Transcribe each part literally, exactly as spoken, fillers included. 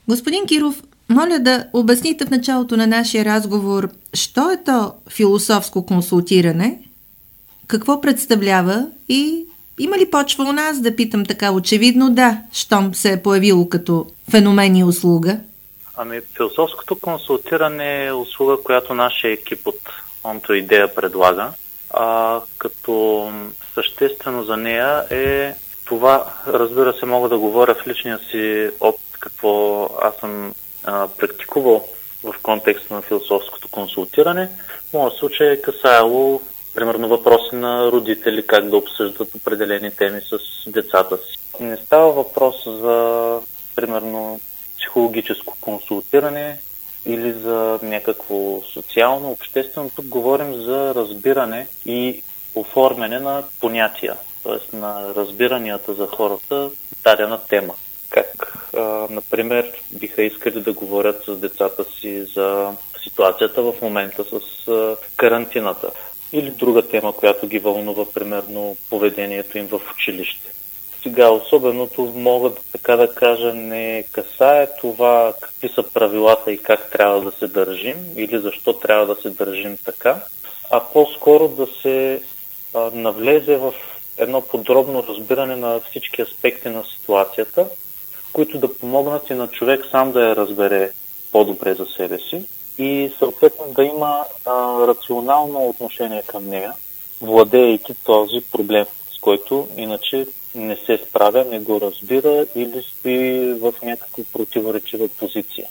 Господин Киров, моля да обясните в началото на нашия разговор, що е то философско консултиране, какво представлява и има ли почва у нас да питам така? Очевидно да, щом се е появило като феномен и услуга. Ами, философското консултиране е услуга, която нашия екип от Онто Идея предлага, а като съществено за нея е това, разбира се, мога да говоря в личния си опит, какво аз съм а, практикувал в контекста на философското консултиране. В моят случай е касаело, примерно, въпроси на родители, как да обсъждат определени теми с децата си. Не става въпрос за, примерно, психологическо консултиране или за някакво социално, обществено. Тук говорим за разбиране и оформяне на понятия, т.е. на разбиранията за хората дадена тема. Как, а, например, биха искали да говорят с децата си за ситуацията в момента с а, карантината или друга тема, която ги вълнува, примерно поведението им в училище. Сега особеното мога така да кажа не касае това какви са правилата и как трябва да се държим или защо трябва да се държим така, а по-скоро да се а, навлезе в едно подробно разбиране на всички аспекти на ситуацията, които да помогнат и на човек сам да я разбере по-добре за себе си и съответно да има а, рационално отношение към нея, владеейки този проблем, с който иначе не се справя, не го разбира или стои в някаква противоречива позиция.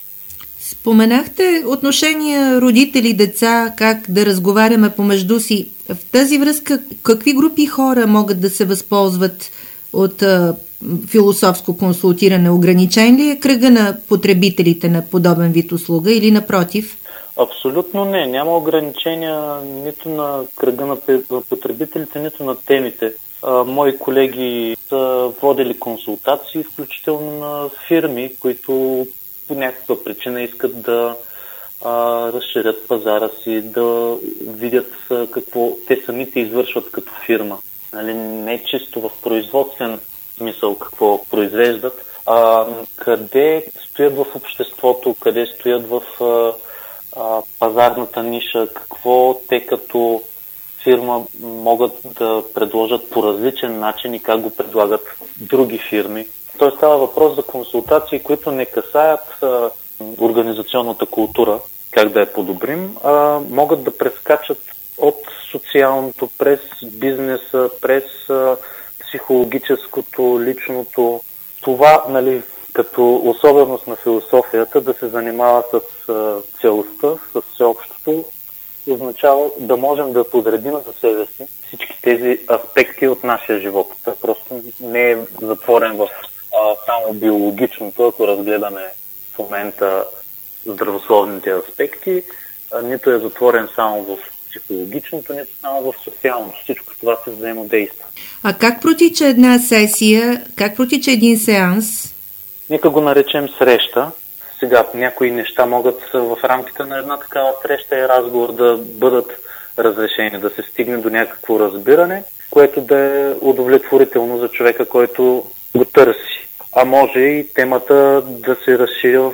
Споменахте отношения родители-деца, как да разговаряме помежду си. В тази връзка, какви групи хора могат да се възползват от а, философско консултиране? Ограничен ли е кръга на потребителите на подобен вид услуга или напротив? Абсолютно не. Няма ограничения нито на кръга на потребителите, нито на темите. А, мои колеги са водили консултации, включително на фирми, които по някаква причина искат да а, разширят пазара си, да видят а, какво те самите извършват като фирма. Нали, не чисто в производствен смисъл какво произвеждат, а къде стоят в обществото, къде стоят в а, а, пазарната ниша, какво те като фирма могат да предложат по различен начин и как го предлагат други фирми. Той става въпрос за консултации, които не касаят а, организационната култура, как да я подобрим, а могат да прескачат от социалното, през бизнеса, през а, психологическото, личното. Това, нали, като особеност на философията, да се занимава с а, целостта, с всеобщото, означава да можем да подредим за себе си всички тези аспекти от нашия живот. Това просто не е затворен в а, само биологичното, ако разгледаме в момента здравословните аспекти, а, нито е затворен само в психологичното, нито само в социалното. Всичко това се взаимодейства. А как протича една сесия, как протича един сеанс? Нека го наречем среща. Сега някои неща могат в рамките на една такава среща и разговор да бъдат разрешени, да се стигне до някакво разбиране, което да е удовлетворително за човека, който го търси. А може и темата да се разшири в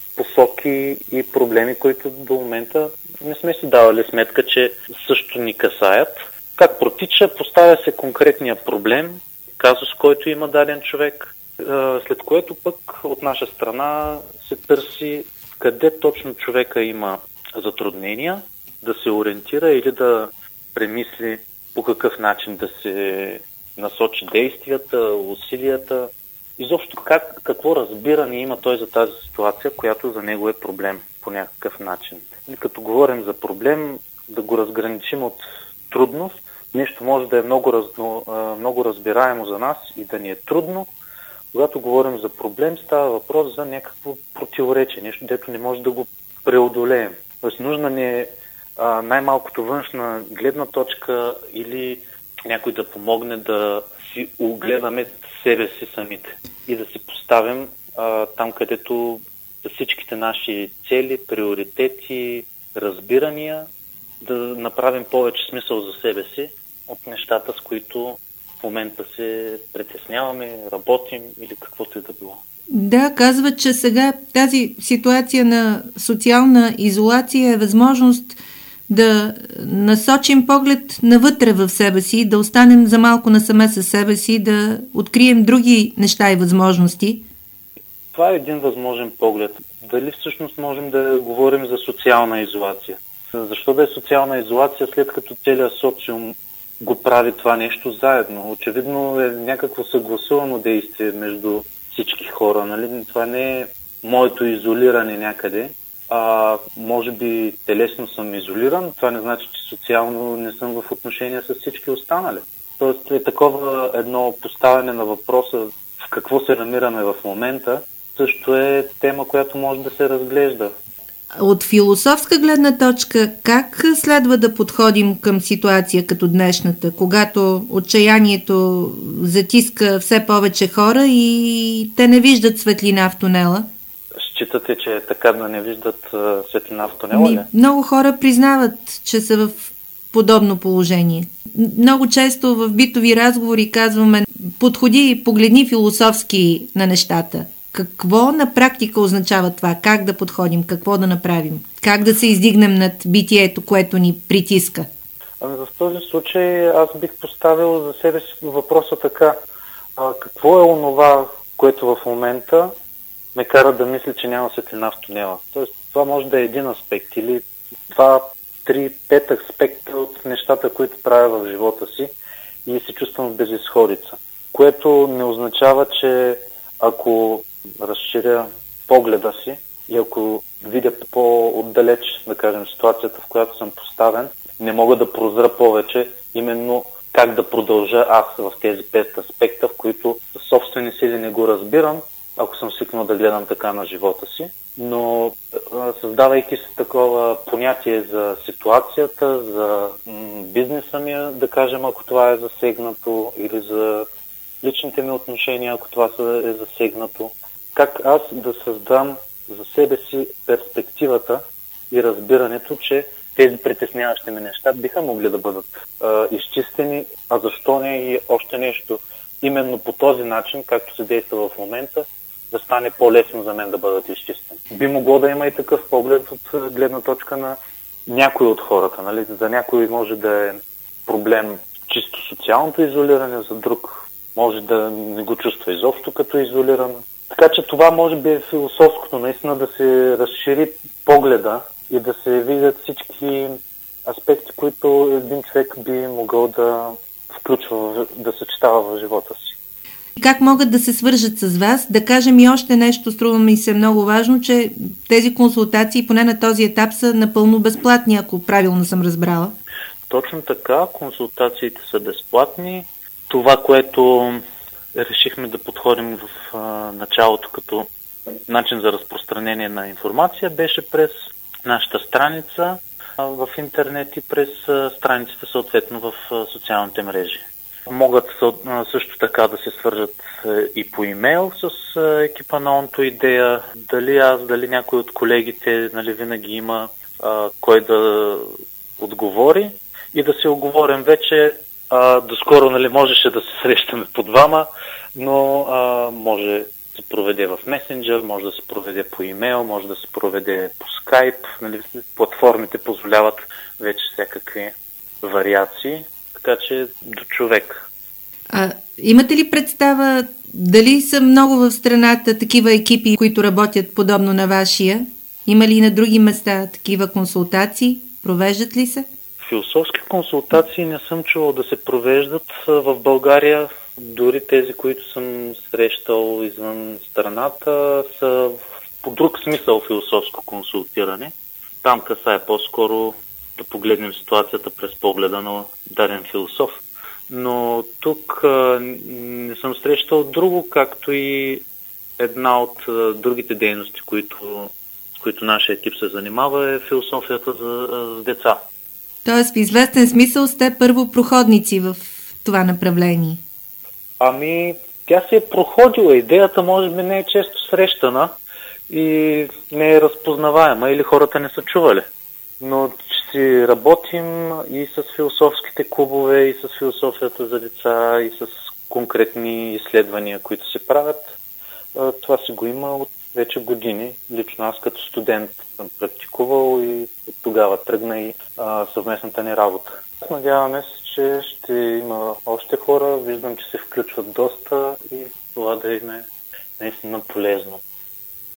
посоки и проблеми, които до момента не сме си давали сметка, че също ни касаят. Как протича? Поставя се конкретния проблем, казус, който има даден човек, след което пък от наша страна се търси къде точно човека има затруднения, да се ориентира или да премисли по какъв начин да се насочи действията, усилията. Изобщо как, какво разбиране има той за тази ситуация, която за него е проблем по някакъв начин. И като говорим за проблем, да го разграничим от трудност, нещо може да е много, разно, много разбираемо за нас и да ни е трудно. Когато говорим за проблем, става въпрос за някакво противоречие, нещо, дето не може да го преодолеем. Тоест нужна ни е а, най-малкото външна гледна точка или някой да помогне да си огледаме себе си самите и да си поставим а, там, където всичките наши цели, приоритети, разбирания, да направим повече смисъл за себе си от нещата, с които в момента се притесняваме, работим или каквото и да било. Да, казват, че сега тази ситуация на социална изолация е възможност да насочим поглед навътре в себе си, да останем за малко насаме със себе си, да открием други неща и възможности. Това е един възможен поглед. Дали всъщност можем да говорим за социална изолация? Защо да е социална изолация, след като целият социум го прави това нещо заедно? Очевидно е някакво съгласувано действие между всички хора. Нали? Това не е моето изолиране някъде, а може би телесно съм изолиран. Това не значи, че социално не съм в отношения с всички останали. Тоест е такова едно поставяне на въпроса в какво се намираме в момента, също е тема, която може да се разглежда. От философска гледна точка, как следва да подходим към ситуация като днешната, когато отчаянието затиска все повече хора и те не виждат светлина в тунела? Считате, че е така да не виждат светлина в тунела ли? Много хора признават, че са в подобно положение. Много често в битови разговори казваме: подходи и погледни философски на нещата. Какво на практика означава това? Как да подходим? Какво да направим? Как да се издигнем над битието, което ни притиска? Ами в този случай аз бих поставил за себе си въпроса така. А, какво е онова, което в момента ме кара да мисля, че няма светлина в тунела? Тоест, това може да е един аспект или два, три, пет аспекта от нещата, които правя в живота си и се чувствам в безизходица. Което не означава, че ако разширя погледа си и ако видя по-отдалеч, да кажем, ситуацията, в която съм поставен, не мога да прозра повече именно как да продължа аз в тези пет аспекта, в които със собствени сили не го разбирам, ако съм свикнал да гледам така на живота си. Но създавайки се такова понятие за ситуацията, за бизнеса ми, да кажем, ако това е засегнато, или за личните ми отношения, ако това е засегнато, как аз да създам за себе си перспективата и разбирането, че тези притесняващи ме неща биха могли да бъдат а, изчистени, а защо не и още нещо. Именно по този начин, както се действа в момента, да стане по-лесно за мен да бъдат изчистени. Би могло да има и такъв поглед от гледна точка на някои от хората. Нали? За някой може да е проблем чисто социалното изолиране, за друг може да не го чувства изобщо като изолиран. Така че това може би е философското, наистина да се разшири погледа и да се видят всички аспекти, които един човек би могъл да включва, да съчетава в живота си. Как могат да се свържат с вас? Да кажем и още нещо, струва ми се много важно, че тези консултации поне на този етап са напълно безплатни, ако правилно съм разбрала. Точно така, консултациите са безплатни. Това, което решихме да подходим в а, началото като начин за разпространение на информация, беше през нашата страница а, в интернет и през а, страниците съответно в а, социалните мрежи. Могат а, също така да се свържат а, и по имейл с а, екипа на Онто Идея. Дали аз, дали някой от колегите, нали, винаги има а, кой да отговори и да се оговорим вече. А, доскоро, нали, можеше да се срещаме по двама, но а, може да се проведе в месенджер, може да се проведе по имейл, може да се проведе по скайп. Нали, платформите позволяват вече всякакви вариации, така че до човек. А, имате ли представа дали са много в страната такива екипи, които работят подобно на вашия? Има ли и на други места такива консултации? Провеждат ли се? Философски консултации не съм чувал да се провеждат в България. Дори тези, които съм срещал извън страната, са по друг смисъл философско консултиране. Там касае по-скоро да погледнем ситуацията през погледа на даден философ. Но тук а, не съм срещал друго, както и една от а, другите дейности, които, с които нашия екип се занимава, е философията за, а, за деца. Тоест, в известен смисъл сте първопроходници в това направление. Ами, тя се е проходила. Идеята може би не е често срещана и не е разпознаваема или хората не са чували. Но си работим и с философските клубове, и с философията за деца, и с конкретни изследвания, които се правят. а, това си го има от вече години. Лично аз като студент съм практикувал и от тогава тръгна и а, съвместната ни работа. Надяваме се, че ще има още хора. Виждам, че се включват доста и това да им е наистина полезно.